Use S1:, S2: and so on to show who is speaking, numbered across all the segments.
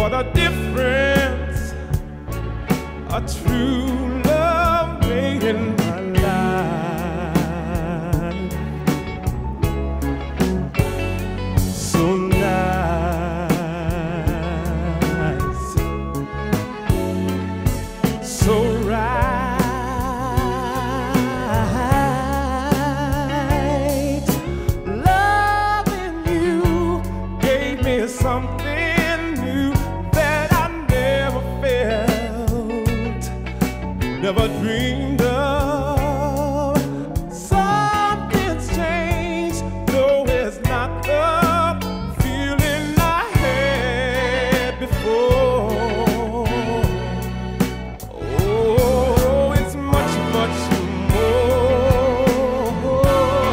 S1: What a difference a true love made in my life. So nice, so right. Loving you gave me something new that I never felt, never dreamed of. Something's changed, no, it's not the feeling I had before. Oh, it's much, much more.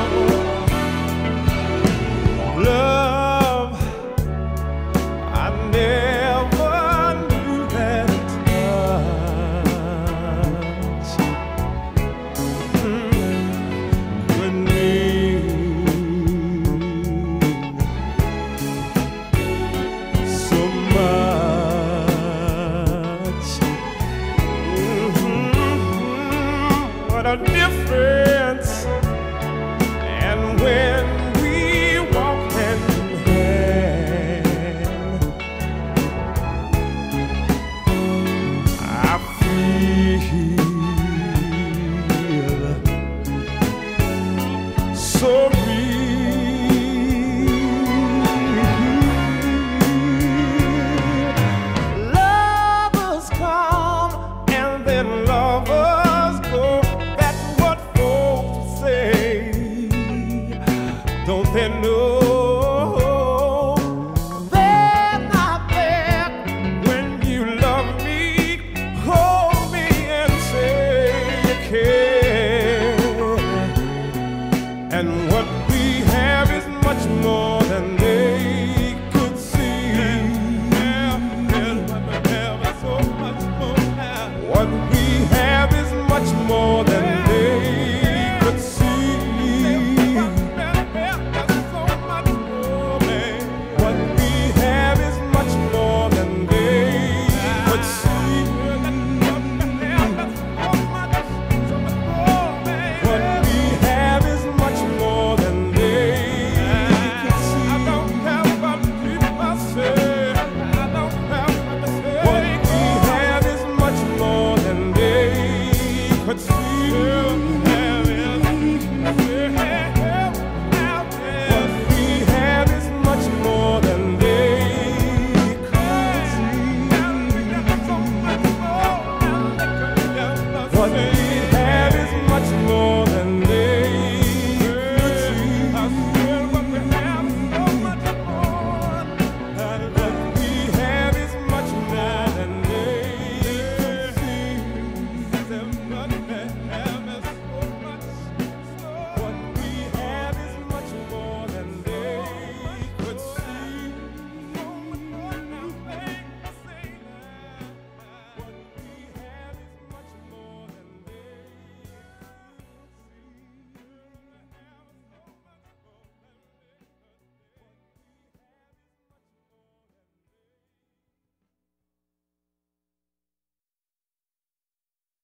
S1: Love, I never knew that touch could mean so much. What a